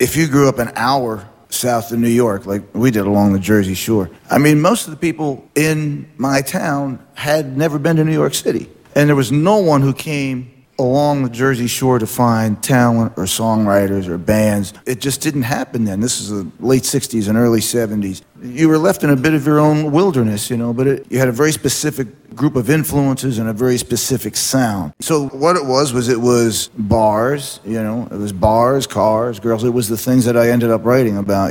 if you grew up an hour south of New York, like we did along the Jersey Shore, I mean, most of the people in my town had never been to New York City. And there was no one who came along the Jersey Shore to find talent or songwriters or bands. It just didn't happen then. This is the late 60s and early 70s. You were left in a bit of your own wilderness, but you had a very specific group of influences and a very specific sound. So what it was bars, it was bars, cars, girls. It was the things that I ended up writing about,